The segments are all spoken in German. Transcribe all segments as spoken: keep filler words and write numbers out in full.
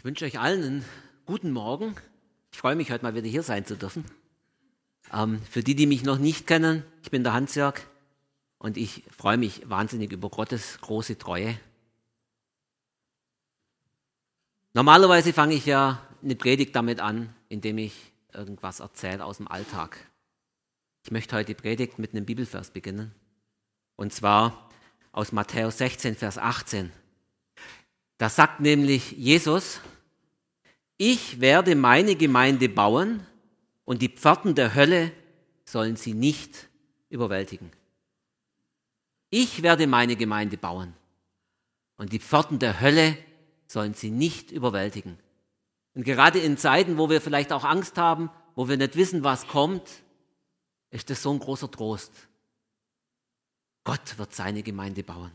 Ich wünsche euch allen einen guten Morgen. Ich freue mich, heute mal wieder hier sein zu dürfen. Ähm, für die, die mich noch nicht kennen, ich bin der Hans-Jörg und ich freue mich wahnsinnig über Gottes große Treue. Normalerweise fange ich ja eine Predigt damit an, indem ich irgendwas erzähle aus dem Alltag. Ich möchte heute die Predigt mit einem Bibelvers beginnen. Und zwar aus Matthäus sechzehn, Vers achtzehn. Da sagt nämlich Jesus: Ich werde meine Gemeinde bauen und die Pforten der Hölle sollen sie nicht überwältigen. Ich werde meine Gemeinde bauen und die Pforten der Hölle sollen sie nicht überwältigen. Und gerade in Zeiten, wo wir vielleicht auch Angst haben, wo wir nicht wissen, was kommt, ist das so ein großer Trost. Gott wird seine Gemeinde bauen.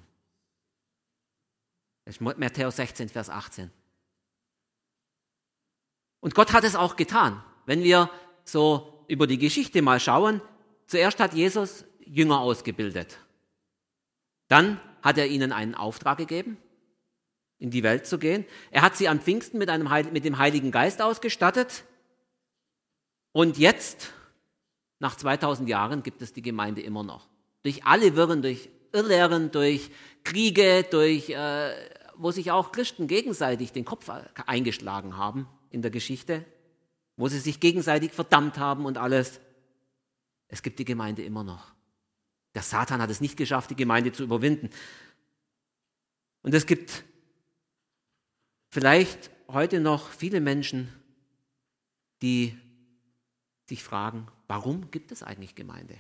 Das ist Matthäus sechzehn, Vers achtzehn. Und Gott hat es auch getan. Wenn wir so über die Geschichte mal schauen, zuerst hat Jesus Jünger ausgebildet. Dann hat er ihnen einen Auftrag gegeben, in die Welt zu gehen. Er hat sie an Pfingsten mit, einem, mit dem Heiligen Geist ausgestattet. Und jetzt, nach zweitausend Jahren, gibt es die Gemeinde immer noch. Durch alle Wirren, durch Irrlehren, durch Kriege, durch, äh, wo sich auch Christen gegenseitig den Kopf eingeschlagen haben in der Geschichte, wo sie sich gegenseitig verdammt haben und alles. Es gibt die Gemeinde immer noch. Der Satan hat es nicht geschafft, die Gemeinde zu überwinden. Und es gibt vielleicht heute noch viele Menschen, die sich fragen, warum gibt es eigentlich Gemeinde?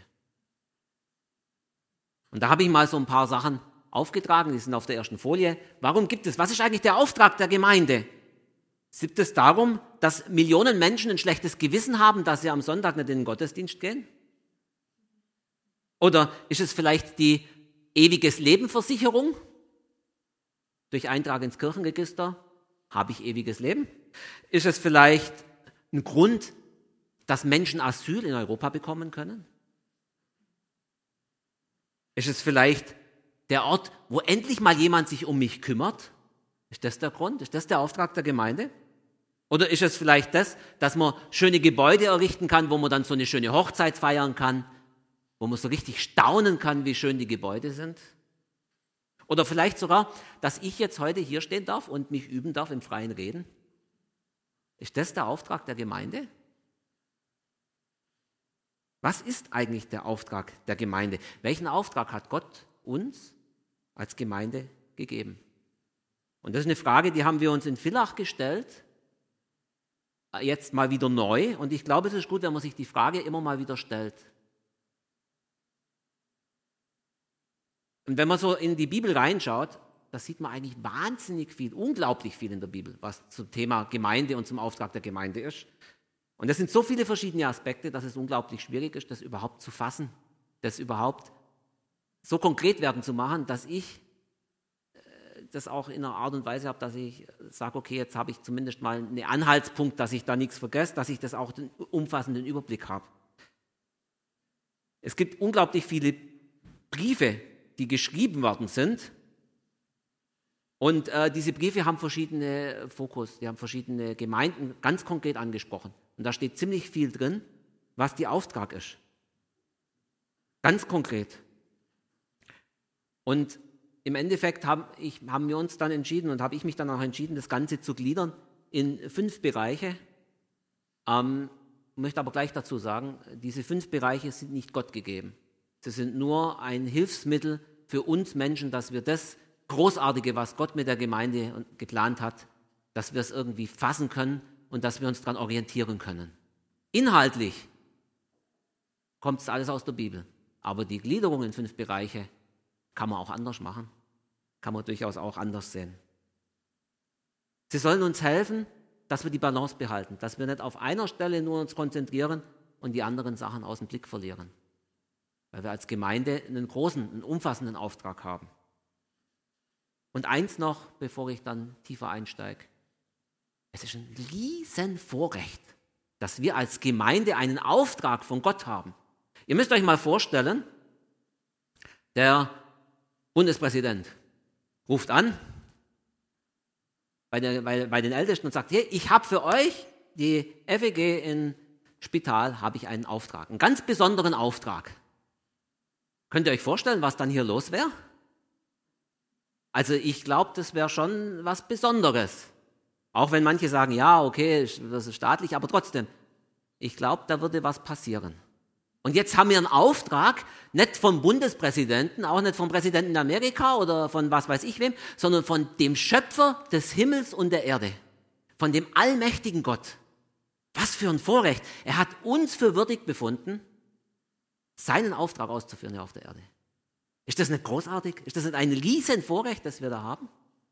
Und da habe ich mal so ein paar Sachen aufgetragen, die sind auf der ersten Folie. Warum gibt es, was ist eigentlich der Auftrag der Gemeinde? Geht es darum, dass Millionen Menschen ein schlechtes Gewissen haben, dass sie am Sonntag nicht in den Gottesdienst gehen? Oder ist es vielleicht die ewiges Leben-Versicherung? Durch Eintrag ins Kirchenregister habe ich ewiges Leben? Ist es vielleicht ein Grund, dass Menschen Asyl in Europa bekommen können? Ist es vielleicht der Ort, wo endlich mal jemand sich um mich kümmert? Ist das der Grund? Ist das der Auftrag der Gemeinde? Oder ist es vielleicht das, dass man schöne Gebäude errichten kann, wo man dann so eine schöne Hochzeit feiern kann, wo man so richtig staunen kann, wie schön die Gebäude sind? Oder vielleicht sogar, dass ich jetzt heute hier stehen darf und mich üben darf im freien Reden? Ist das der Auftrag der Gemeinde? Was ist eigentlich der Auftrag der Gemeinde? Welchen Auftrag hat Gott uns als Gemeinde gegeben? Und das ist eine Frage, die haben wir uns in Villach gestellt, jetzt mal wieder neu. Und ich glaube, es ist gut, wenn man sich die Frage immer mal wieder stellt. Und wenn man so in die Bibel reinschaut, da sieht man eigentlich wahnsinnig viel, unglaublich viel in der Bibel, was zum Thema Gemeinde und zum Auftrag der Gemeinde ist. Und das sind so viele verschiedene Aspekte, dass es unglaublich schwierig ist, das überhaupt zu fassen, das überhaupt so konkret werden zu machen, dass ich das auch in einer Art und Weise habe, dass ich sage, okay, jetzt habe ich zumindest mal einen Anhaltspunkt, dass ich da nichts vergesse, dass ich das auch den umfassenden Überblick habe. Es gibt unglaublich viele Briefe, die geschrieben worden sind. Und äh, diese Briefe haben verschiedene Fokus, die haben verschiedene Gemeinden ganz konkret angesprochen. Und da steht ziemlich viel drin, was der Auftrag ist. Ganz konkret. Und im Endeffekt haben, ich, haben wir uns dann entschieden und habe ich mich dann auch entschieden, das Ganze zu gliedern in fünf Bereiche. Ähm, möchte aber gleich dazu sagen, diese fünf Bereiche sind nicht Gott gegeben. Sie sind nur ein Hilfsmittel für uns Menschen, dass wir das Großartige, was Gott mit der Gemeinde geplant hat, dass wir es irgendwie fassen können und dass wir uns daran orientieren können. Inhaltlich kommt es alles aus der Bibel, aber die Gliederung in fünf Bereiche kann man auch anders machen, kann man durchaus auch anders sehen. Sie sollen uns helfen, dass wir die Balance behalten, dass wir nicht auf einer Stelle nur uns konzentrieren und die anderen Sachen aus dem Blick verlieren, weil wir als Gemeinde einen großen, einen umfassenden Auftrag haben. Und eins noch, bevor ich dann tiefer einsteige. Es ist ein Riesenvorrecht, dass wir als Gemeinde einen Auftrag von Gott haben. Ihr müsst euch mal vorstellen, der Bundespräsident ruft an bei, der, bei, bei den Ältesten und sagt, hey, ich habe für euch, die F E G in Spital, habe ich einen Auftrag, einen ganz besonderen Auftrag. Könnt ihr euch vorstellen, was dann hier los wäre? Also ich glaube, das wäre schon was Besonderes. Auch wenn manche sagen, ja, okay, das ist staatlich, aber trotzdem, ich glaube, da würde was passieren. Und jetzt haben wir einen Auftrag, nicht vom Bundespräsidenten, auch nicht vom Präsidenten Amerika oder von was weiß ich wem, sondern von dem Schöpfer des Himmels und der Erde, von dem allmächtigen Gott. Was für ein Vorrecht. Er hat uns für würdig befunden, seinen Auftrag auszuführen hier auf der Erde. Ist das nicht großartig? Ist das nicht ein riesen Vorrecht, das wir da haben?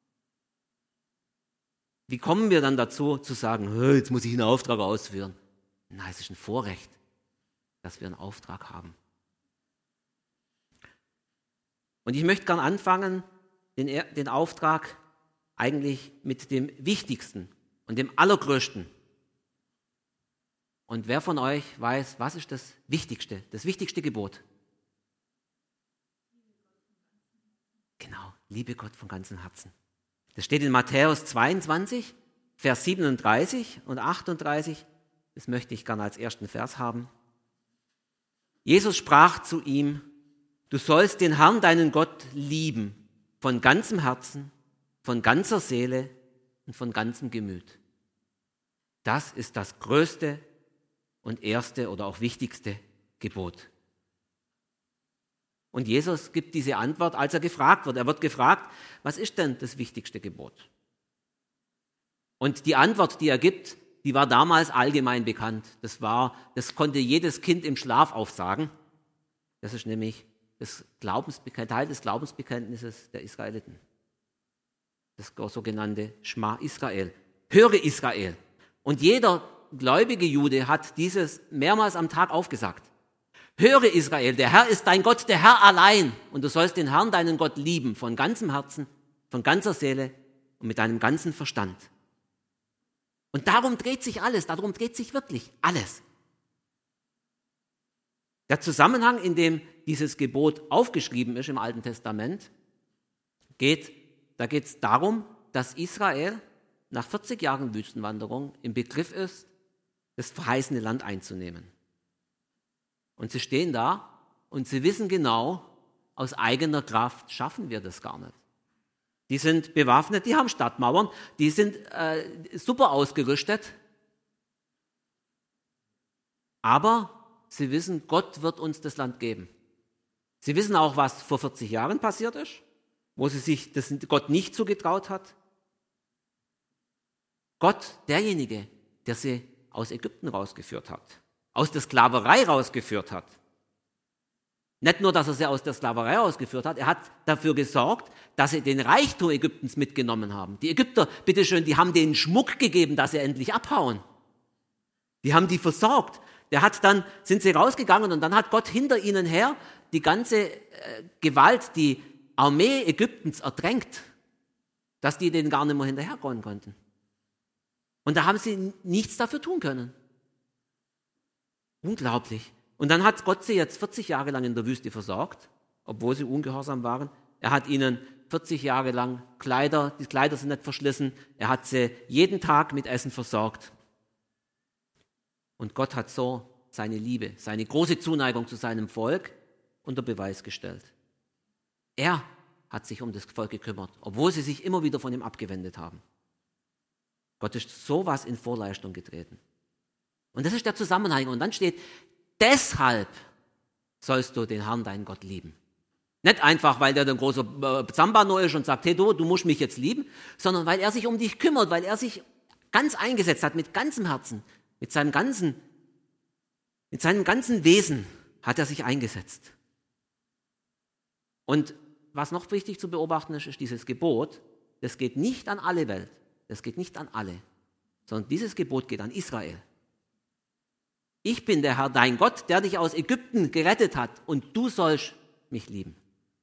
Wie kommen wir dann dazu, zu sagen, jetzt muss ich einen Auftrag ausführen? Nein, es ist ein Vorrecht, dass wir einen Auftrag haben. Und ich möchte gern anfangen, den, den Auftrag eigentlich mit dem Wichtigsten und dem Allergrößten. Und wer von euch weiß, was ist das Wichtigste, das wichtigste Gebot? Genau, liebe Gott von ganzem Herzen. Das steht in Matthäus zweiundzwanzig, Vers siebenunddreißig und achtunddreißig. Das möchte ich gerne als ersten Vers haben. Jesus sprach zu ihm, du sollst den Herrn, deinen Gott, lieben, von ganzem Herzen, von ganzer Seele und von ganzem Gemüt. Das ist das größte und erste oder auch wichtigste Gebot. Und Jesus gibt diese Antwort, als er gefragt wird. Er wird gefragt, was ist denn das wichtigste Gebot? Und die Antwort, die er gibt, die war damals allgemein bekannt. Das war, das konnte jedes Kind im Schlaf aufsagen. Das ist nämlich das Glaubensbekenntnis, Teil des Glaubensbekenntnisses der Israeliten. Das sogenannte Schma Israel. Höre Israel. Und jeder gläubige Jude hat dieses mehrmals am Tag aufgesagt. Höre Israel, der Herr ist dein Gott, der Herr allein. Und du sollst den Herrn, deinen Gott, lieben, von ganzem Herzen, von ganzer Seele und mit deinem ganzen Verstand. Und darum dreht sich alles, darum dreht sich wirklich alles. Der Zusammenhang, in dem dieses Gebot aufgeschrieben ist im Alten Testament, geht, da geht es darum, dass Israel nach vierzig Jahren Wüstenwanderung im Begriff ist, das verheißene Land einzunehmen. Und sie stehen da und sie wissen genau, aus eigener Kraft schaffen wir das gar nicht. Die sind bewaffnet, die haben Stadtmauern, die sind äh, super ausgerüstet. Aber sie wissen, Gott wird uns das Land geben. Sie wissen auch, was vor vierzig Jahren passiert ist, wo sie sich das Gott nicht zugetraut hat. Gott, derjenige, der sie aus Ägypten rausgeführt hat, aus der Sklaverei rausgeführt hat. Nicht nur, dass er sie aus der Sklaverei rausgeführt hat, er hat dafür gesorgt, dass sie den Reichtum Ägyptens mitgenommen haben. Die Ägypter, bitteschön, die haben denen Schmuck gegeben, dass sie endlich abhauen. Die haben die versorgt. Der hat dann, sind sie rausgegangen und dann hat Gott hinter ihnen her die ganze äh, Gewalt, die Armee Ägyptens ertränkt, dass die denen gar nicht mehr hinterherkommen konnten. Und da haben sie nichts dafür tun können. Unglaublich. Und dann hat Gott sie jetzt vierzig Jahre lang in der Wüste versorgt, obwohl sie ungehorsam waren. Er hat ihnen vierzig Jahre lang Kleider, die Kleider sind nicht verschlissen, er hat sie jeden Tag mit Essen versorgt. Und Gott hat so seine Liebe, seine große Zuneigung zu seinem Volk unter Beweis gestellt. Er hat sich um das Volk gekümmert, obwohl sie sich immer wieder von ihm abgewendet haben. Gott ist sowas in Vorleistung getreten. Und das ist der Zusammenhang. Und dann steht, deshalb sollst du den Herrn, deinen Gott, lieben. Nicht einfach, weil der ein großer Zambano ist und sagt, hey du, du musst mich jetzt lieben, sondern weil er sich um dich kümmert, weil er sich ganz eingesetzt hat, mit ganzem Herzen, mit seinem ganzen, mit seinem ganzen Wesen hat er sich eingesetzt. Und was noch wichtig zu beobachten ist, ist dieses Gebot, das geht nicht an alle Welt, das geht nicht an alle, sondern dieses Gebot geht an Israel. Ich bin der Herr, dein Gott, der dich aus Ägypten gerettet hat und du sollst mich lieben.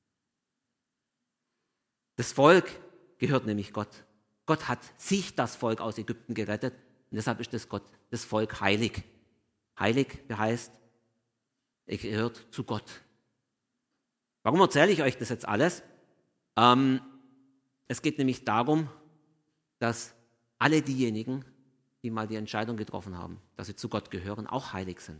Das Volk gehört nämlich Gott. Gott hat sich das Volk aus Ägypten gerettet und deshalb ist das, Gott, das Volk heilig. Heilig heißt, er gehört zu Gott. Warum erzähle ich euch das jetzt alles? Ähm, es geht nämlich darum, dass alle diejenigen, die mal die Entscheidung getroffen haben, dass sie zu Gott gehören, auch heilig sind.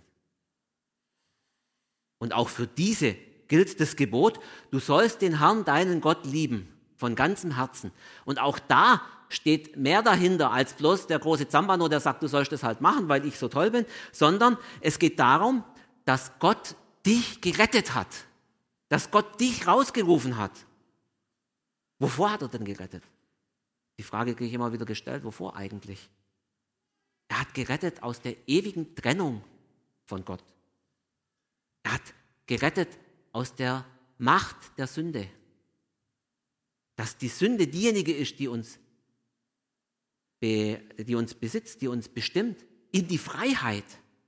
Und auch für diese gilt das Gebot, du sollst den Herrn, deinen Gott, lieben, von ganzem Herzen. Und auch da steht mehr dahinter als bloß der große Zambano, der sagt, du sollst das halt machen, weil ich so toll bin, sondern es geht darum, dass Gott dich gerettet hat, dass Gott dich rausgerufen hat. Wovor hat er denn gerettet? Die Frage kriege ich immer wieder gestellt, wovor eigentlich? Er hat gerettet aus der ewigen Trennung von Gott. Er hat gerettet aus der Macht der Sünde. Dass die Sünde diejenige ist, die uns, be, die uns besitzt, die uns bestimmt, in die Freiheit.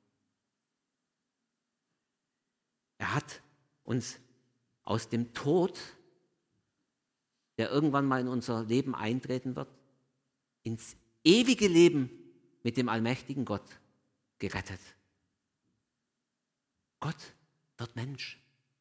Er hat uns aus dem Tod, der irgendwann mal in unser Leben eintreten wird, ins ewige Leben mit dem allmächtigen Gott gerettet. Gott wird Mensch.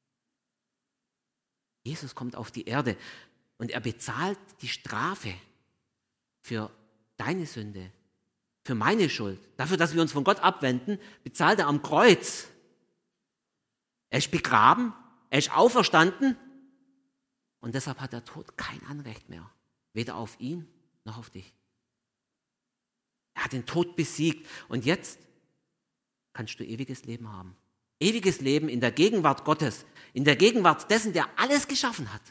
Jesus kommt auf die Erde und er bezahlt die Strafe für deine Sünde, für meine Schuld. Dafür, dass wir uns von Gott abwenden, bezahlt er am Kreuz. Er ist begraben, er ist auferstanden und deshalb hat der Tod kein Anrecht mehr, weder auf ihn noch auf dich. Er hat den Tod besiegt und jetzt kannst du ewiges Leben haben. Ewiges Leben in der Gegenwart Gottes, in der Gegenwart dessen, der alles geschaffen hat.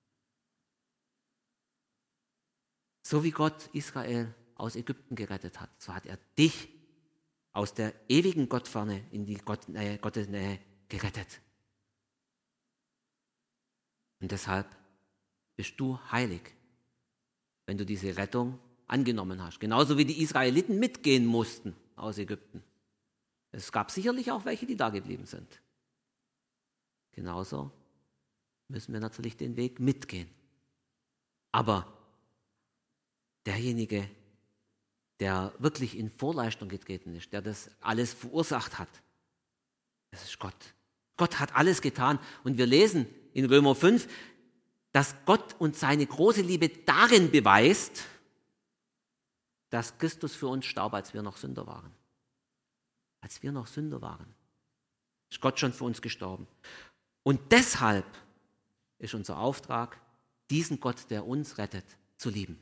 So wie Gott Israel aus Ägypten gerettet hat, so hat er dich aus der ewigen Gottferne in die Gottnähe, Gottesnähe gerettet. Und deshalb bist du heilig, wenn du diese Rettung angenommen hast. Genauso wie die Israeliten mitgehen mussten aus Ägypten. Es gab sicherlich auch welche, die da geblieben sind. Genauso müssen wir natürlich den Weg mitgehen. Aber derjenige, der wirklich in Vorleistung getreten ist, der das alles verursacht hat, das ist Gott. Gott hat alles getan und wir lesen in Römer fünf, dass Gott uns seine große Liebe darin beweist, dass Christus für uns starb, als wir noch Sünder waren. Als wir noch Sünder waren, ist Gott schon für uns gestorben. Und deshalb ist unser Auftrag, diesen Gott, der uns rettet, zu lieben.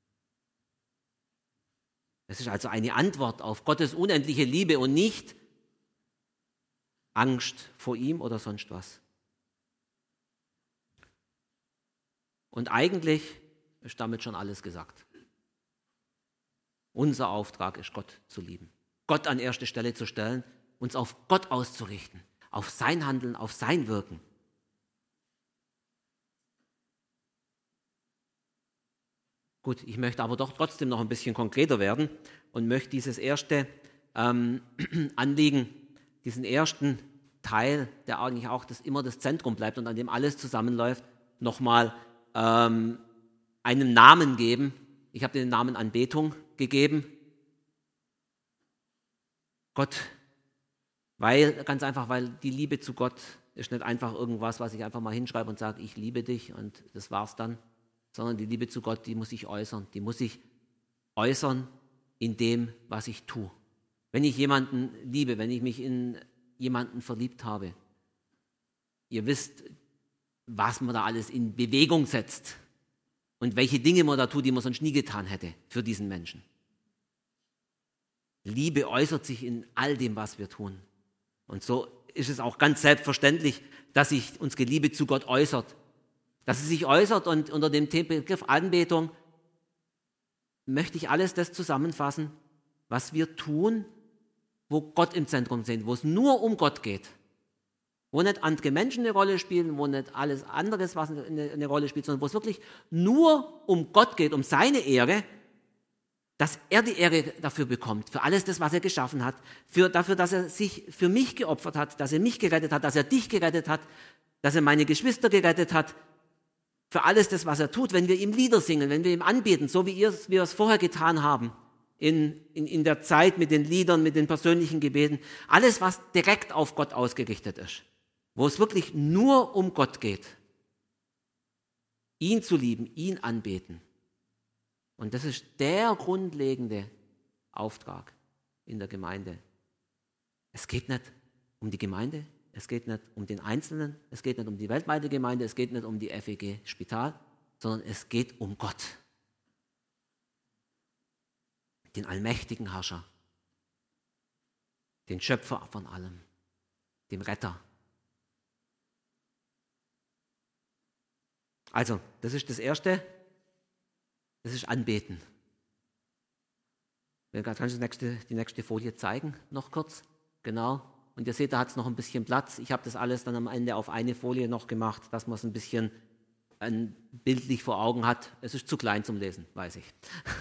Es ist also eine Antwort auf Gottes unendliche Liebe und nicht Angst vor ihm oder sonst was. Und eigentlich ist damit schon alles gesagt. Unser Auftrag ist, Gott zu lieben. Gott an erste Stelle zu stellen, uns auf Gott auszurichten, auf sein Handeln, auf sein Wirken. Gut, ich möchte aber doch trotzdem noch ein bisschen konkreter werden und möchte dieses erste ähm, Anliegen, diesen ersten Teil, der eigentlich auch das, immer das Zentrum bleibt und an dem alles zusammenläuft, nochmal ähm, einen Namen geben. Ich habe den Namen Anbetung gegeben. Gott, weil, ganz einfach, weil die Liebe zu Gott ist nicht einfach irgendwas, was ich einfach mal hinschreibe und sage, ich liebe dich und das war's dann, sondern die Liebe zu Gott, die muss ich äußern, die muss ich äußern in dem, was ich tue. Wenn ich jemanden liebe, wenn ich mich in jemanden verliebt habe, ihr wisst, was man da alles in Bewegung setzt und welche Dinge man da tut, die man sonst nie getan hätte für diesen Menschen. Liebe äußert sich in all dem, was wir tun. Und so ist es auch ganz selbstverständlich, dass sich unsere Liebe zu Gott äußert. Dass sie sich äußert und unter dem Begriff Anbetung möchte ich alles das zusammenfassen, was wir tun, wo Gott im Zentrum sind, wo es nur um Gott geht. Wo nicht andere Menschen eine Rolle spielen, wo nicht alles anderes was eine, eine Rolle spielt, sondern wo es wirklich nur um Gott geht, um seine Ehre, dass er die Ehre dafür bekommt, für alles das, was er geschaffen hat, für, dafür, dass er sich für mich geopfert hat, dass er mich gerettet hat, dass er dich gerettet hat, dass er meine Geschwister gerettet hat, für alles das, was er tut, wenn wir ihm Lieder singen, wenn wir ihm anbeten, so wie wir es vorher getan haben, in, in, in der Zeit mit den Liedern, mit den persönlichen Gebeten, alles, was direkt auf Gott ausgerichtet ist, wo es wirklich nur um Gott geht, ihn zu lieben, ihn anbeten. Und das ist der grundlegende Auftrag in der Gemeinde. Es geht nicht um die Gemeinde, es geht nicht um den Einzelnen, es geht nicht um die weltweite Gemeinde, es geht nicht um die F E G Spital, sondern es geht um Gott, den allmächtigen Herrscher, den Schöpfer von allem, dem Retter. Also, das ist das Erste, das ist Anbeten. Kannst du die nächste, die nächste Folie zeigen, noch kurz? Genau. Und ihr seht, da hat es noch ein bisschen Platz. Ich habe das alles dann am Ende auf eine Folie noch gemacht, dass man es ein bisschen ein, bildlich vor Augen hat. Es ist zu klein zum Lesen, weiß ich.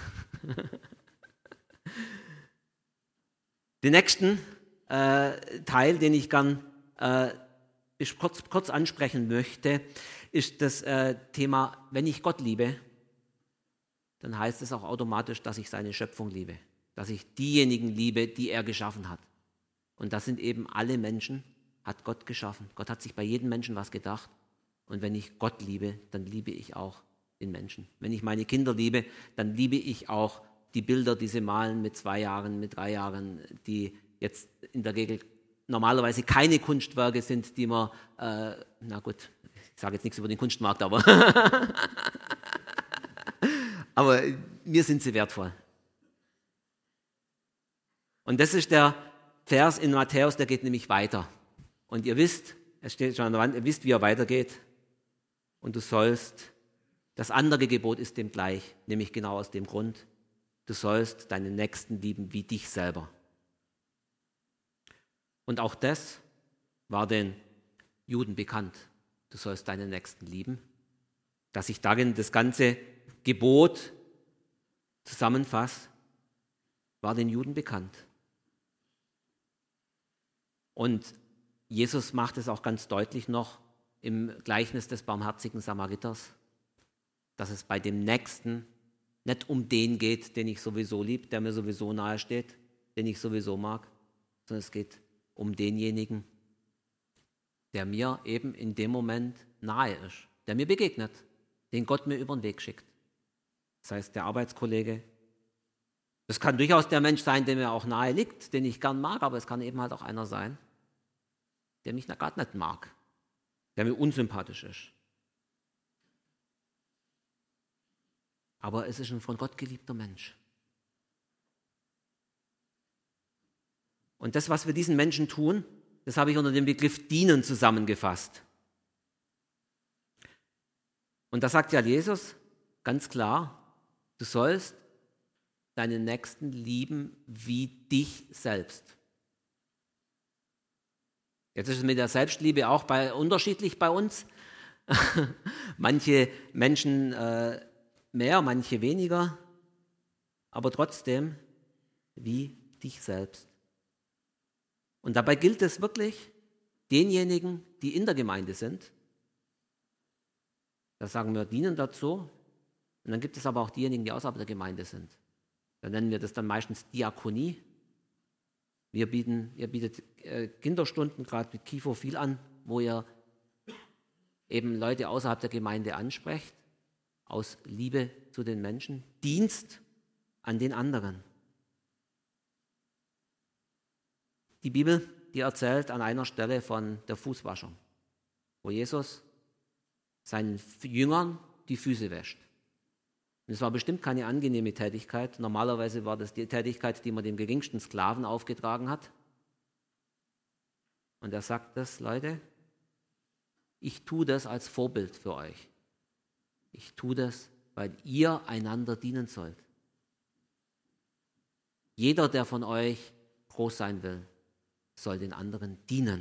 Den nächsten äh, Teil, den ich gern äh, kurz, kurz ansprechen möchte, ist das äh, Thema, wenn ich Gott liebe, dann heißt es auch automatisch, dass ich seine Schöpfung liebe, dass ich diejenigen liebe, die er geschaffen hat. Und das sind eben alle Menschen, hat Gott geschaffen. Gott hat sich bei jedem Menschen was gedacht. Und wenn ich Gott liebe, dann liebe ich auch den Menschen. Wenn ich meine Kinder liebe, dann liebe ich auch die Bilder, die sie malen mit zwei Jahren, mit drei Jahren, die jetzt in der Regel normalerweise keine Kunstwerke sind, die man, äh, na gut, ich sage jetzt nichts über den Kunstmarkt, aber, aber mir sind sie wertvoll. Und das ist der Vers in Matthäus, der geht nämlich weiter. Und ihr wisst, es steht schon an der Wand, ihr wisst, wie er weitergeht. Und du sollst, das andere Gebot ist dem gleich, nämlich genau aus dem Grund, du sollst deinen Nächsten lieben wie dich selber. Und auch das war den Juden bekannt. Du sollst deinen Nächsten lieben. Dass sich darin das ganze Gebot zusammenfasst, war den Juden bekannt. Und Jesus macht es auch ganz deutlich noch im Gleichnis des barmherzigen Samariters, dass es bei dem Nächsten nicht um den geht, den ich sowieso liebe, der mir sowieso nahe steht, den ich sowieso mag, sondern es geht um denjenigen, der mir eben in dem Moment nahe ist, der mir begegnet, den Gott mir über den Weg schickt. Das heißt, der Arbeitskollege. Das kann durchaus der Mensch sein, der mir auch nahe liegt, den ich gern mag, aber es kann eben halt auch einer sein, der mich gerade nicht mag, der mir unsympathisch ist. Aber es ist ein von Gott geliebter Mensch. Und das, was wir diesen Menschen tun, das habe ich unter dem Begriff dienen zusammengefasst. Und da sagt ja Jesus ganz klar, du sollst deinen Nächsten lieben wie dich selbst. Jetzt ist es mit der Selbstliebe auch bei, unterschiedlich bei uns. Manche Menschen äh, mehr, manche weniger, aber trotzdem wie dich selbst. Und dabei gilt es wirklich, denjenigen, die in der Gemeinde sind, da sagen wir, dienen dazu, und dann gibt es aber auch diejenigen, die außerhalb der Gemeinde sind. Da nennen wir das dann meistens Diakonie. Wir bieten, ihr bietet äh, Kinderstunden, gerade mit Kifo, viel an, wo ihr eben Leute außerhalb der Gemeinde ansprecht, aus Liebe zu den Menschen, Dienst an den anderen. Die Bibel, die erzählt an einer Stelle von der Fußwaschung, wo Jesus seinen Jüngern die Füße wäscht. Und es war bestimmt keine angenehme Tätigkeit. Normalerweise war das die Tätigkeit, die man dem geringsten Sklaven aufgetragen hat. Und er sagt das, Leute, ich tue das als Vorbild für euch. Ich tue das, weil ihr einander dienen sollt. Jeder, der von euch groß sein will, soll den anderen dienen.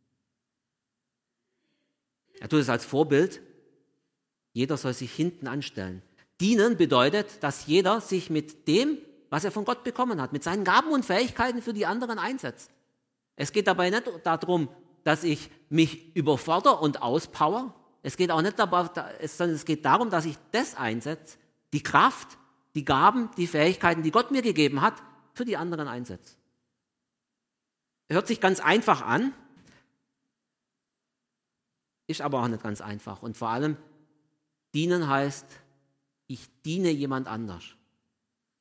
Er tut es als Vorbild. Jeder soll sich hinten anstellen. Dienen bedeutet, dass jeder sich mit dem, was er von Gott bekommen hat, mit seinen Gaben und Fähigkeiten für die anderen einsetzt. Es geht dabei nicht darum, dass ich mich überfordere und auspower. Es geht auch nicht dabei, sondern es geht darum, dass ich das einsetze, die Kraft, die Gaben, die Fähigkeiten, die Gott mir gegeben hat, für die anderen einsetze. Hört sich ganz einfach an, ist aber auch nicht ganz einfach. Und vor allem, dienen heißt, ich diene jemand anders.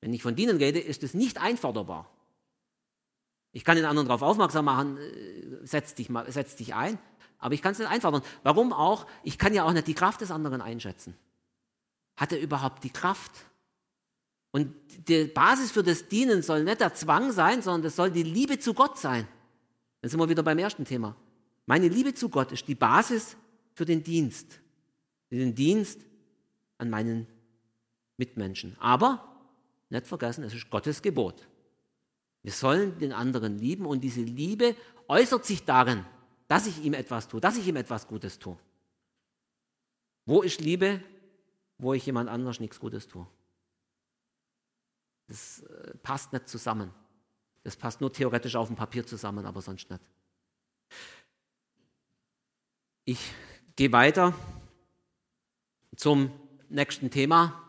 Wenn ich von dienen rede, ist es nicht einforderbar. Ich kann den anderen darauf aufmerksam machen, setz dich, mal, setz dich ein, aber ich kann es nicht einfordern. Warum auch? Ich kann ja auch nicht die Kraft des anderen einschätzen. Hat er überhaupt die Kraft? Und die Basis für das Dienen soll nicht der Zwang sein, sondern das soll die Liebe zu Gott sein. Dann sind wir wieder beim ersten Thema. Meine Liebe zu Gott ist die Basis für den Dienst. Für den Dienst an meinen Mitmenschen. Aber, nicht vergessen, es ist Gottes Gebot. Wir sollen den anderen lieben und diese Liebe äußert sich darin, dass ich ihm etwas tue, dass ich ihm etwas Gutes tue. Wo ist Liebe? Wo ich jemand anders nichts Gutes tue. Das passt nicht zusammen. Das passt nur theoretisch auf dem Papier zusammen, aber sonst nicht. Ich gehe weiter zum nächsten Thema.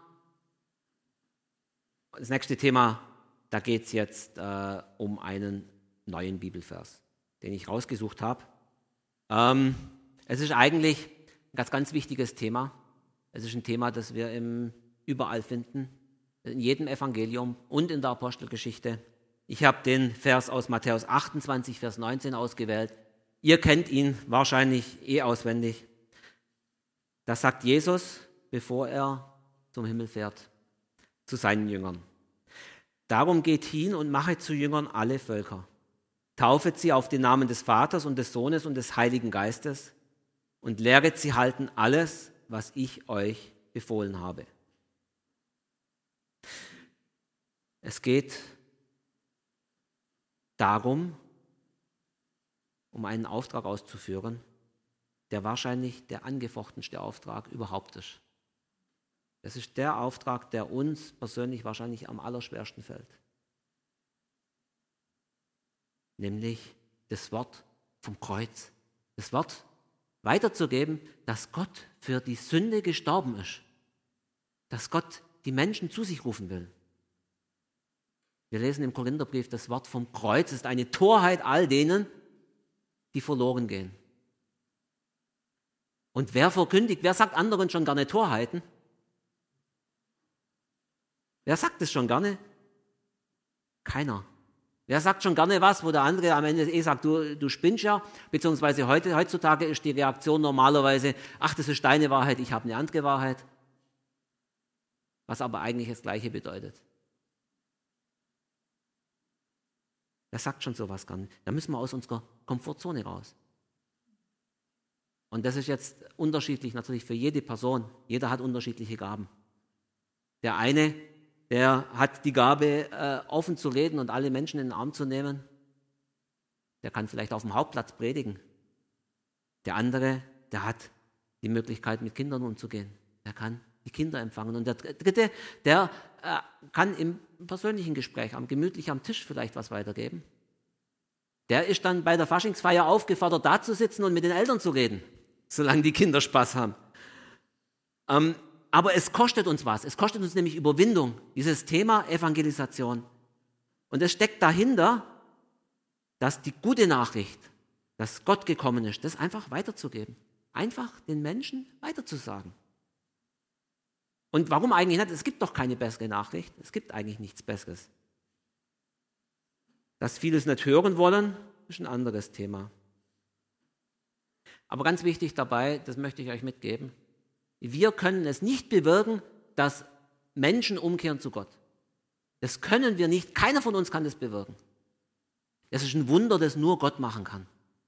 Das nächste Thema, da geht es jetzt äh, um einen neuen Bibelvers, den ich rausgesucht habe. Ähm, es ist eigentlich ein ganz, ganz wichtiges Thema. Es ist ein Thema, das wir im, überall finden, in jedem Evangelium und in der Apostelgeschichte. Ich habe den Vers aus Matthäus achtundzwanzig, Vers neunzehn ausgewählt. Ihr kennt ihn wahrscheinlich eh auswendig. Da sagt Jesus, bevor er zum Himmel fährt, zu seinen Jüngern: Darum geht hin und machet zu Jüngern alle Völker. Taufet sie auf den Namen des Vaters und des Sohnes und des Heiligen Geistes und lehret sie halten alles, was ich euch befohlen habe. Es geht darum, um einen Auftrag auszuführen, der wahrscheinlich der angefochtenste Auftrag überhaupt ist. Das ist der Auftrag, der uns persönlich wahrscheinlich am allerschwersten fällt. Nämlich das Wort vom Kreuz. Das Wort weiterzugeben, dass Gott für die Sünde gestorben ist. Dass Gott die Menschen zu sich rufen will. Wir lesen im Korintherbrief, das Wort vom Kreuz ist eine Torheit all denen, die verloren gehen. Und wer verkündigt, wer sagt anderen schon gerne Torheiten? Wer sagt es schon gerne? Keiner. Wer sagt schon gerne was, wo der andere am Ende eh sagt, du, du spinnst ja, beziehungsweise heute, heutzutage ist die Reaktion normalerweise, ach, das ist deine Wahrheit, ich habe eine andere Wahrheit. Was aber eigentlich das Gleiche bedeutet. Wer sagt schon sowas gerne? Da müssen wir aus unserer Komfortzone raus. Und das ist jetzt unterschiedlich natürlich für jede Person. Jeder hat unterschiedliche Gaben. Der eine, der hat die Gabe, äh, offen zu reden und alle Menschen in den Arm zu nehmen. Der kann vielleicht auf dem Hauptplatz predigen. Der andere, der hat die Möglichkeit, mit Kindern umzugehen. Der kann die Kinder empfangen. Und der dritte, der äh, kann im persönlichen Gespräch, am gemütlich am Tisch vielleicht was weitergeben. Der ist dann bei der Faschingsfeier aufgefordert, da zu sitzen und mit den Eltern zu reden, solange die Kinder Spaß haben. Ähm, aber es kostet uns was. Es kostet uns nämlich Überwindung, dieses Thema Evangelisation. Und es steckt dahinter, dass die gute Nachricht, dass Gott gekommen ist, das einfach weiterzugeben. Einfach den Menschen weiterzusagen. Und warum eigentlich nicht? Es gibt doch keine bessere Nachricht. Es gibt eigentlich nichts Besseres. Dass viele es nicht hören wollen, ist ein anderes Thema. Aber ganz wichtig dabei, das möchte ich euch mitgeben, wir können es nicht bewirken, dass Menschen umkehren zu Gott. Das können wir nicht. Keiner von uns kann das bewirken. Es ist ein Wunder, das nur Gott machen kann.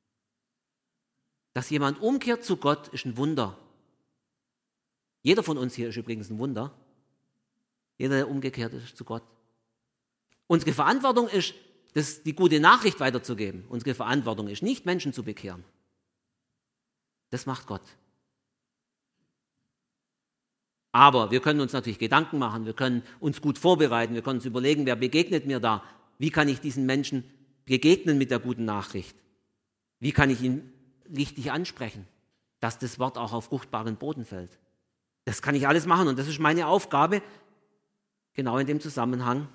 Dass jemand umkehrt zu Gott, ist ein Wunder. Jeder von uns hier ist übrigens ein Wunder. Jeder, der umgekehrt ist zu Gott. Unsere Verantwortung ist, das, die gute Nachricht weiterzugeben. Unsere Verantwortung ist nicht, Menschen zu bekehren. Das macht Gott. Aber wir können uns natürlich Gedanken machen, wir können uns gut vorbereiten, wir können uns überlegen, wer begegnet mir da? Wie kann ich diesen Menschen begegnen mit der guten Nachricht? Wie kann ich ihn richtig ansprechen, dass das Wort auch auf fruchtbaren Boden fällt? Das kann ich alles machen und das ist meine Aufgabe, genau in dem Zusammenhang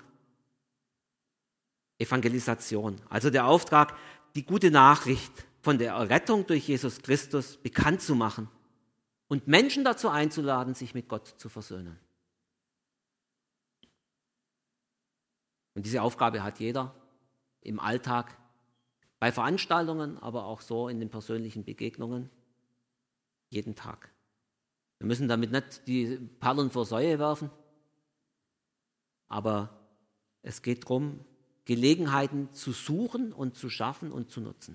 Evangelisation. Also der Auftrag, die gute Nachricht von der Errettung durch Jesus Christus bekannt zu machen und Menschen dazu einzuladen, sich mit Gott zu versöhnen. Und diese Aufgabe hat jeder im Alltag, bei Veranstaltungen, aber auch so in den persönlichen Begegnungen, jeden Tag. Wir müssen damit nicht die Perlen vor Säue werfen, aber es geht darum, Gelegenheiten zu suchen und zu schaffen und zu nutzen.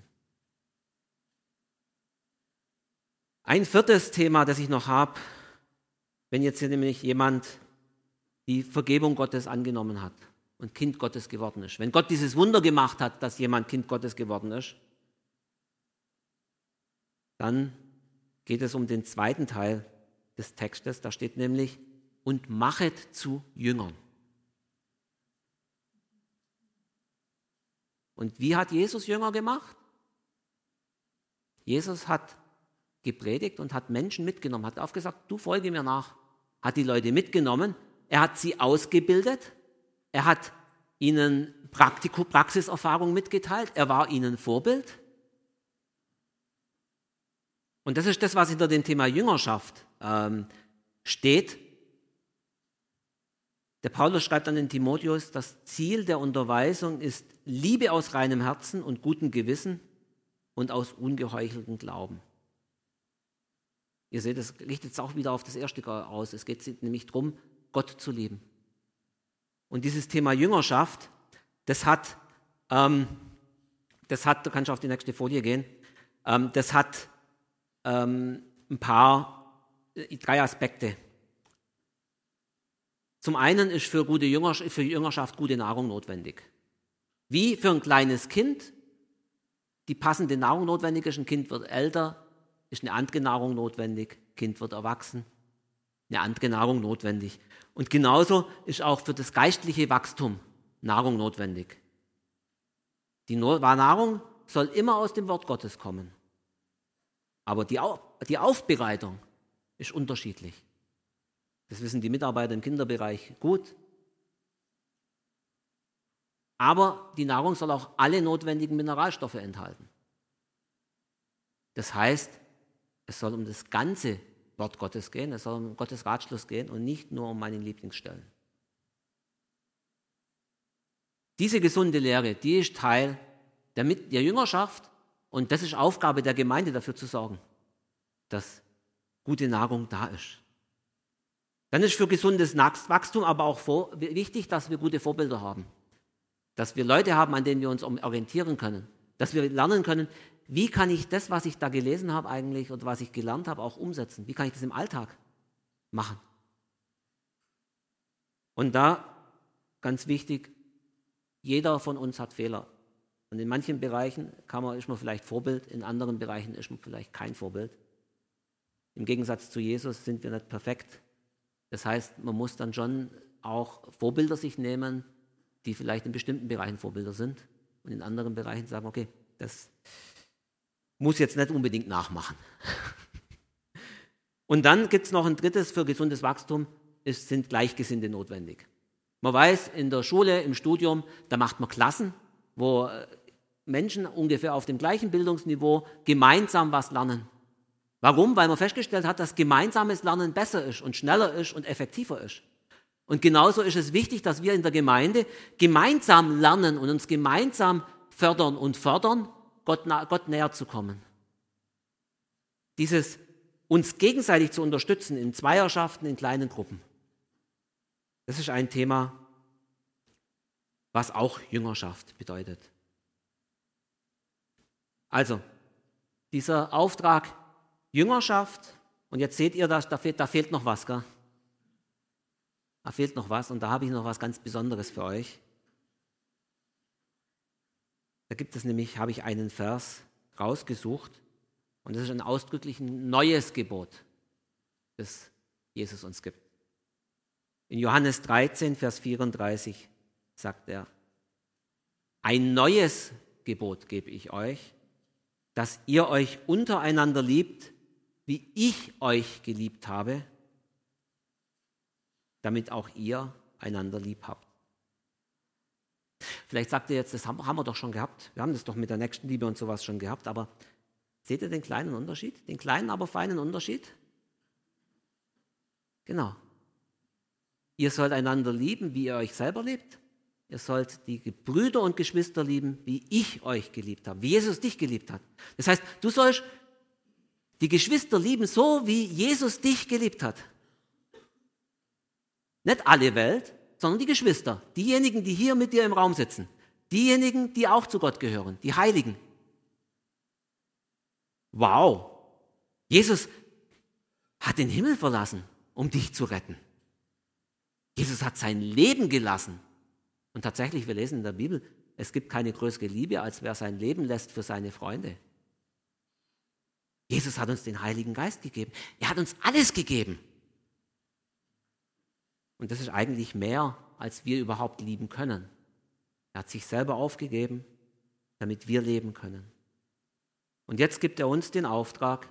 Ein viertes Thema, das ich noch habe, wenn jetzt hier nämlich jemand die Vergebung Gottes angenommen hat und Kind Gottes geworden ist. Wenn Gott dieses Wunder gemacht hat, dass jemand Kind Gottes geworden ist, dann geht es um den zweiten Teil des Textes. Da steht nämlich, und machet zu Jüngern. Und wie hat Jesus Jünger gemacht? Jesus hat gepredigt und hat Menschen mitgenommen, hat aufgesagt, du folge mir nach. Hat die Leute mitgenommen, er hat sie ausgebildet, er hat ihnen Praktiku, Praxiserfahrung mitgeteilt, er war ihnen Vorbild. Und das ist das, was hinter dem Thema Jüngerschaft ähm, steht. Der Paulus schreibt an den Timotheus, das Ziel der Unterweisung ist Liebe aus reinem Herzen und gutem Gewissen und aus ungeheucheltem Glauben. Ihr seht, es richtet es auch wieder auf das Erste aus. Es geht nämlich darum, Gott zu lieben. Und dieses Thema Jüngerschaft, das hat, ähm, das hat, da kannst du auf die nächste Folie gehen, ähm, das hat ähm, ein paar, äh, drei Aspekte. Zum einen ist für, gute Jüngers- für Jüngerschaft gute Nahrung notwendig. Wie für ein kleines Kind die passende Nahrung notwendig ist, ein Kind wird älter, ist eine andere Nahrung notwendig, Kind wird erwachsen, eine andere Nahrung notwendig. Und genauso ist auch für das geistliche Wachstum Nahrung notwendig. Die Nahrung soll immer aus dem Wort Gottes kommen. Aber die, die Aufbereitung ist unterschiedlich. Das wissen die Mitarbeiter im Kinderbereich gut. Aber die Nahrung soll auch alle notwendigen Mineralstoffe enthalten. Das heißt, es soll um das ganze Wort Gottes gehen, es soll um Gottes Ratschluss gehen und nicht nur um meine Lieblingsstellen. Diese gesunde Lehre, die ist Teil der, der Jüngerschaft und das ist Aufgabe der Gemeinde, dafür zu sorgen, dass gute Nahrung da ist. Dann ist für gesundes Wachstum aber auch vor, wichtig, dass wir gute Vorbilder haben. Dass wir Leute haben, an denen wir uns orientieren können. Dass wir lernen können, wie kann ich das, was ich da gelesen habe eigentlich oder was ich gelernt habe, auch umsetzen? Wie kann ich das im Alltag machen? Und da, ganz wichtig, jeder von uns hat Fehler. Und in manchen Bereichen kann man, ist man vielleicht Vorbild, in anderen Bereichen ist man vielleicht kein Vorbild. Im Gegensatz zu Jesus sind wir nicht perfekt. Das heißt, man muss dann schon auch Vorbilder sich nehmen, die vielleicht in bestimmten Bereichen Vorbilder sind und in anderen Bereichen sagen, okay, das muss jetzt nicht unbedingt nachmachen. Und dann gibt es noch ein drittes für gesundes Wachstum, es sind Gleichgesinnte notwendig. Man weiß, in der Schule, im Studium, da macht man Klassen, wo Menschen ungefähr auf dem gleichen Bildungsniveau gemeinsam was lernen. Warum? Weil man festgestellt hat, dass gemeinsames Lernen besser ist und schneller ist und effektiver ist. Und genauso ist es wichtig, dass wir in der Gemeinde gemeinsam lernen und uns gemeinsam fördern und fördern, Gott, Gott näher zu kommen. Dieses uns gegenseitig zu unterstützen in Zweierschaften, in kleinen Gruppen. Das ist ein Thema, was auch Jüngerschaft bedeutet. Also, dieser Auftrag Jüngerschaft, und jetzt seht ihr, da, da, fehlt, da fehlt noch was, gell? Da fehlt noch was und da habe ich noch was ganz Besonderes für euch. Da gibt es nämlich, habe ich einen Vers rausgesucht und das ist ein ausdrücklich neues Gebot, das Jesus uns gibt. In Johannes dreizehn, Vers vierunddreißig sagt er, ein neues Gebot gebe ich euch, dass ihr euch untereinander liebt, wie ich euch geliebt habe, damit auch ihr einander lieb habt. Vielleicht sagt ihr jetzt, das haben, haben wir doch schon gehabt. Wir haben das doch mit der Nächstenliebe und sowas schon gehabt. Aber seht ihr den kleinen Unterschied? Den kleinen, aber feinen Unterschied? Genau. Ihr sollt einander lieben, wie ihr euch selber liebt. ihr sollt die Brüder und Geschwister lieben, wie ich euch geliebt habe, wie Jesus dich geliebt hat. Das heißt, du sollst die Geschwister lieben, so wie Jesus dich geliebt hat. Nicht alle Welt, sondern die Geschwister, diejenigen, die hier mit dir im Raum sitzen, diejenigen, die auch zu Gott gehören, die Heiligen. Wow, Jesus hat den Himmel verlassen, um dich zu retten. Jesus hat sein Leben gelassen. Und tatsächlich, wir lesen in der Bibel, es gibt keine größere Liebe, als wer sein Leben lässt für seine Freunde. Jesus hat uns den Heiligen Geist gegeben. Er hat uns alles gegeben. Und das ist eigentlich mehr, als wir überhaupt lieben können. Er hat sich selber aufgegeben, damit wir leben können. Und jetzt gibt er uns den Auftrag,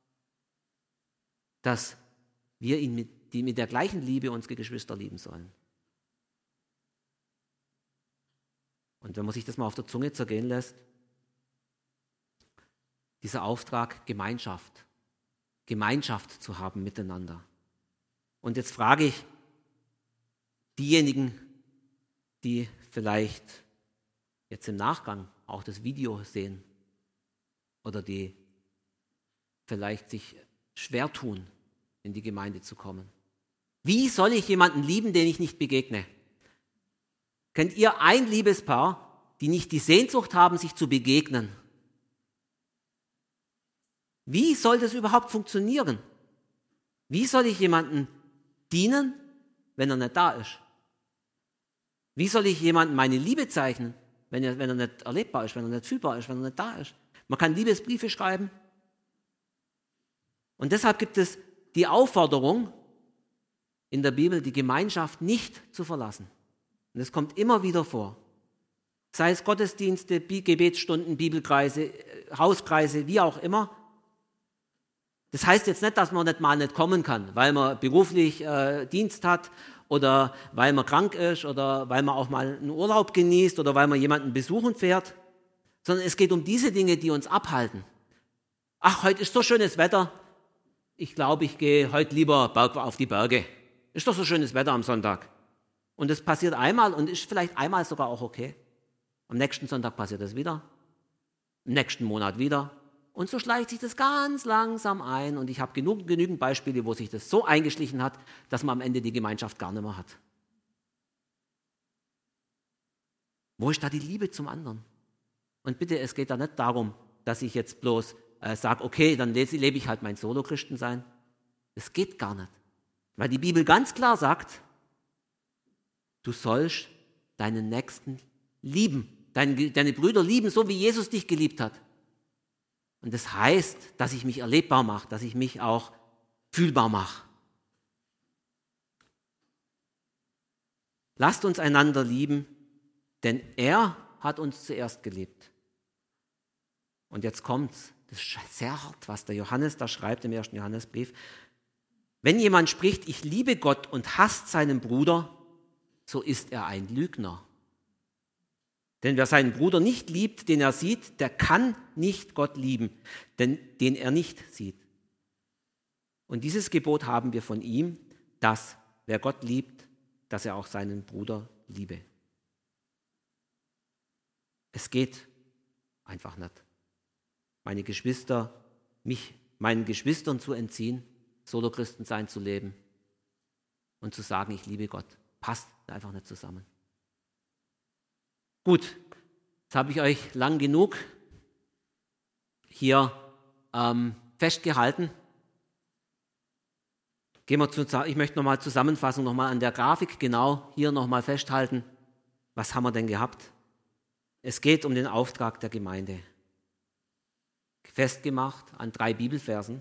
dass wir ihn mit, die, mit der gleichen Liebe unsere Geschwister lieben sollen. Und wenn man sich das mal auf der Zunge zergehen lässt, dieser Auftrag, Gemeinschaft, Gemeinschaft zu haben miteinander. Und jetzt frage ich diejenigen, die vielleicht jetzt im Nachgang auch das Video sehen oder die vielleicht sich schwer tun, in die Gemeinde zu kommen. Wie soll ich jemanden lieben, den ich nicht begegne? Kennt ihr ein Liebespaar, die nicht die Sehnsucht haben, sich zu begegnen? Wie soll das überhaupt funktionieren? Wie soll ich jemanden dienen, wenn er nicht da ist? Wie soll ich jemandem meine Liebe zeichnen, wenn er, wenn er nicht erlebbar ist, wenn er nicht fühlbar ist, wenn er nicht da ist? Man kann Liebesbriefe schreiben. Und deshalb gibt es die Aufforderung in der Bibel, die Gemeinschaft nicht zu verlassen. Und es kommt immer wieder vor. Sei es Gottesdienste, Gebetsstunden, Bibelkreise, Hauskreise, wie auch immer. Das heißt jetzt nicht, dass man nicht mal nicht kommen kann, weil man beruflich äh, Dienst hat oder weil man krank ist oder weil man auch mal einen Urlaub genießt oder weil man jemanden besuchen fährt, sondern es geht um diese Dinge, die uns abhalten. Ach, heute ist so schönes Wetter, ich glaube, ich gehe heute lieber Berg auf die Berge. Ist doch so schönes Wetter am Sonntag. Und das passiert einmal und ist vielleicht einmal sogar auch okay. Am nächsten Sonntag passiert das wieder, im nächsten Monat wieder. Und so schleicht sich das ganz langsam ein und ich habe genug, genügend Beispiele, wo sich das so eingeschlichen hat, dass man am Ende die Gemeinschaft gar nicht mehr hat. Wo ist da die Liebe zum anderen? Und bitte, es geht da nicht darum, dass ich jetzt bloß äh, sage, okay, dann lebe ich halt mein Solo-Christensein. Das geht gar nicht. Weil die Bibel ganz klar sagt, du sollst deinen Nächsten lieben, deine, deine Brüder lieben, so wie Jesus dich geliebt hat. Und das heißt, dass ich mich erlebbar mache, dass ich mich auch fühlbar mache. Lasst uns einander lieben, denn er hat uns zuerst geliebt. Und jetzt kommt's. Das ist sehr hart, was der Johannes da schreibt im ersten Johannesbrief. Wenn jemand spricht, ich liebe Gott und hasst seinen Bruder, so ist er ein Lügner. Denn wer seinen Bruder nicht liebt, den er sieht, der kann nicht Gott lieben, denn den er nicht sieht. Und dieses Gebot haben wir von ihm, dass wer Gott liebt, dass er auch seinen Bruder liebe. Es geht einfach nicht. Meine Geschwister, mich meinen Geschwistern zu entziehen, Solo-Christensein zu leben und zu sagen, ich liebe Gott. Passt einfach nicht zusammen. Gut, jetzt habe ich euch lang genug hier ähm, festgehalten. Gehen wir zu, ich möchte nochmal Zusammenfassung nochmal an der Grafik genau hier nochmal festhalten. Was haben wir denn gehabt? Es geht um den Auftrag der Gemeinde. Festgemacht an drei Bibelversen.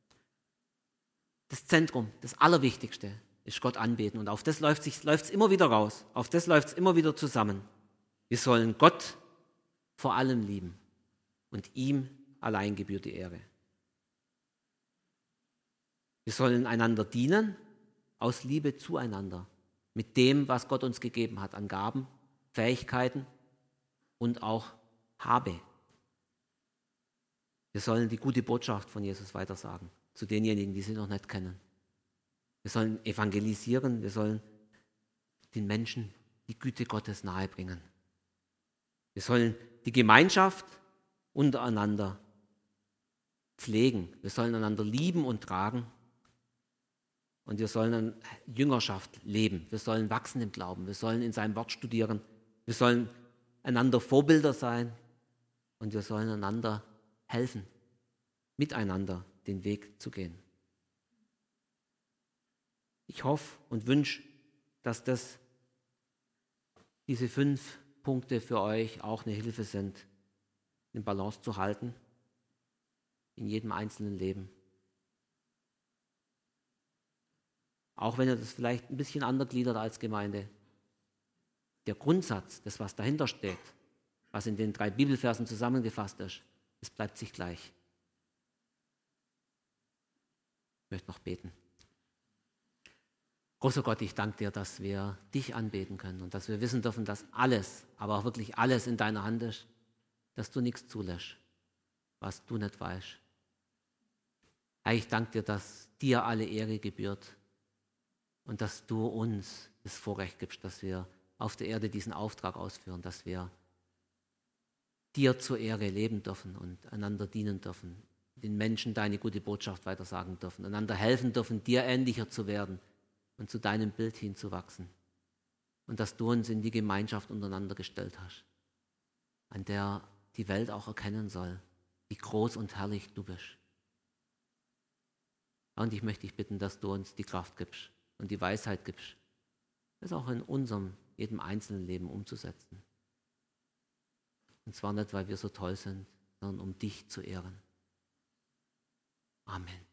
Das Zentrum, das Allerwichtigste ist Gott anbeten. Und auf das läuft es immer wieder raus. Auf das läuft es immer wieder zusammen. Wir sollen Gott vor allem lieben. Und ihm allein gebührt die Ehre. Wir sollen einander dienen, aus Liebe zueinander. Mit dem, was Gott uns gegeben hat an Gaben, Fähigkeiten und auch Habe. Wir sollen die gute Botschaft von Jesus weitersagen, zu denjenigen, die sie noch nicht kennen. Wir sollen evangelisieren, wir sollen den Menschen die Güte Gottes nahebringen. Wir sollen die Gemeinschaft untereinander pflegen. Wir sollen einander lieben und tragen. Und wir sollen Jüngerschaft leben. Wir sollen wachsen im Glauben. Wir sollen in seinem Wort studieren. Wir sollen einander Vorbilder sein. Und wir sollen einander helfen, miteinander den Weg zu gehen. Ich hoffe und wünsche, dass das, diese fünf Punkte für euch auch eine Hilfe sind, in Balance zu halten, in jedem einzelnen Leben. Auch wenn ihr das vielleicht ein bisschen andergliedert als Gemeinde. Der Grundsatz, das was dahinter steht, was in den drei Bibelversen zusammengefasst ist, es bleibt sich gleich. Ich möchte noch beten. Großer Gott, ich danke dir, dass wir dich anbeten können und dass wir wissen dürfen, dass alles, aber auch wirklich alles in deiner Hand ist, dass du nichts zulässt, was du nicht weißt. Herr, ich danke dir, dass dir alle Ehre gebührt und dass du uns das Vorrecht gibst, dass wir auf der Erde diesen Auftrag ausführen, dass wir dir zur Ehre leben dürfen und einander dienen dürfen, den Menschen deine gute Botschaft weitersagen dürfen, einander helfen dürfen, dir ähnlicher zu werden und zu deinem Bild hinzuwachsen. Und dass du uns in die Gemeinschaft untereinander gestellt hast, an der die Welt auch erkennen soll, wie groß und herrlich du bist. Und ich möchte dich bitten, dass du uns die Kraft gibst und die Weisheit gibst, das auch in unserem, jedem einzelnen Leben umzusetzen. Und zwar nicht, weil wir so toll sind, sondern um dich zu ehren. Amen.